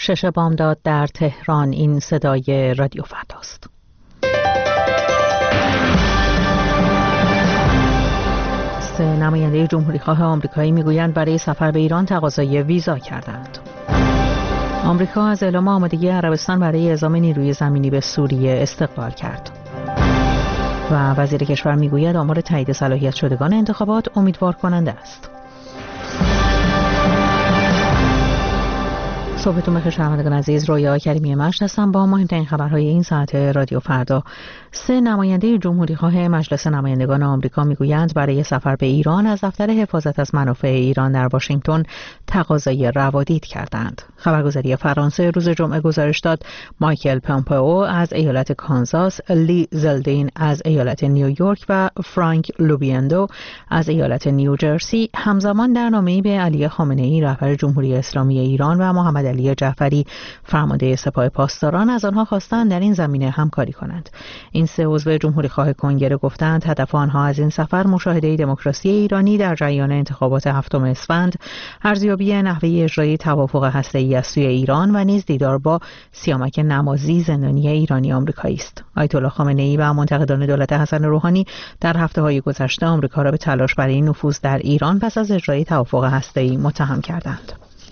6 بامداد در تهران. این صدای رادیو فرداست. نماینده جمهوری‌خواه آمریکایی میگویند برای سفر به ایران تقاضای ویزا کردند. آمریکا از اعلام آمادگی عربستان برای اعزام نیروی زمینی به سوریه استقبال کرد. و وزیر کشور میگوید آمار تایید صلاحیت شدگان انتخابات امیدوار کننده است. صبحتون بخیر شنوندگان عزیز، رویا کریمی مشت هستم با مهمترین خبرهای این ساعت رادیو فردا. 3 نماینده جمهوری‌خواه مجلس نمایندگان آمریکا میگویند برای سفر به ایران از دفتر حفاظت از منافع ایران در واشنگتن تقاضای روادید کردند. خبرگزاری فرانسه روز جمعه گزارش داد مایکل پومپئو از ایالت کانزاس، لی زلدین از ایالت نیویورک و فرانک لوبیندو از ایالت نیوجرسی همزمان در نامه‌ای به علی خامنه‌ای رهبر جمهوری اسلامی ایران و محمد علی جعفری فرمانده سپاه پاسداران از آنها خواستند در این زمینه همکاری کنند. این 3 عضو جمهوری‌خواه کنگره گفتند هدف آنها از این سفر مشاهده دموکراسی ایرانی در جریان انتخابات 7 اسفند، ارزیابی نحوه اجرای توافق هسته‌ای از سوی ایران و نیز دیدار با سیامک نمازی زندانی ایرانی آمریکایی است. آیت الله خامنه‌ای و منتقدان دولت حسن روحانی در هفته‌های گذشته آمریکا را به تلاش برای نفوذ در ایران پس از اجرای توافق هسته‌ای متهم کردند.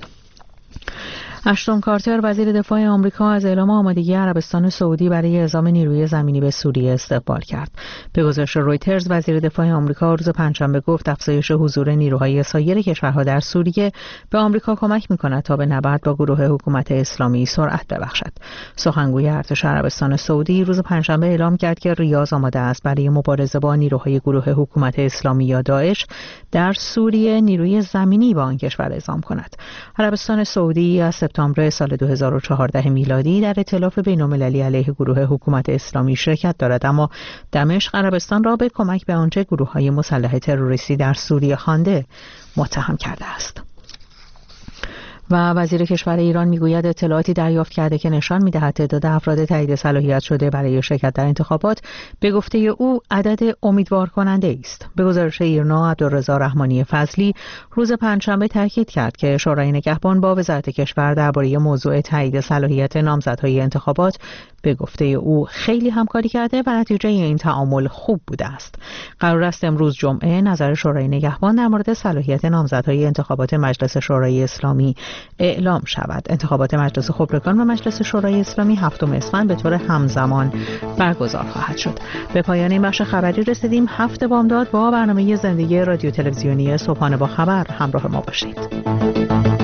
اشتون کارتر وزیر دفاع آمریکا از اعلام آمادگی عربستان سعودی برای اعزام نیروی زمینی به سوریه استقبال کرد. به گزارش رویترز وزیر دفاع آمریکا روز پنجشنبه گفت افزایش حضور نیروهای سایر کشورها در سوریه به آمریکا کمک می‌کند تا به نبرد با گروه حکومت اسلامی سرعت ببخشد. سخنگوی ارتش عربستان سعودی روز پنجشنبه اعلام کرد که ریاض آماده است برای مبارزه با نیروهای گروه حکومت اسلامی یا داعش در سوریه نیروی زمینی به آن کشور اعزام کند. عربستان سعودی از سپتامبر سال 2014 میلادی در ائتلاف بین‌المللی علیه گروه حکومت اسلامی شرکت دارد، اما دمشق عربستان را به کمک به آنچه گروه‌های مسلح تروریستی در سوریه خوانده متهم کرده است. و وزیر کشور ایران میگوید اطلاعاتی دریافت کرده که نشان می‌دهد تعداد افراد تایید صلاحیت شده برای شرکت در انتخابات به گفته او عدد امیدوار کننده است. به گزارش ایرنا عبدالرضا رحمانی فضلی روز پنجشنبه تاکید کرد که شورای نگهبان با وزارت کشور درباره موضوع تایید صلاحیت نامزدهای انتخابات به گفته او خیلی همکاری کرده و نتیجه این تعامل خوب بوده است. قرار است امروز جمعه نظر شورای نگهبان در مورد صلاحیت نامزدهای انتخابات مجلس شورای اسلامی اعلام شود. انتخابات مجلس خبرگان و مجلس شورای اسلامی 7 اسفند به طور همزمان برگزار خواهد شد. به پایان این بخش خبری رسیدیم. 7 بامداد با برنامه زندگی رادیو تلویزیونی صبحانه با خبر همراه ما باشید.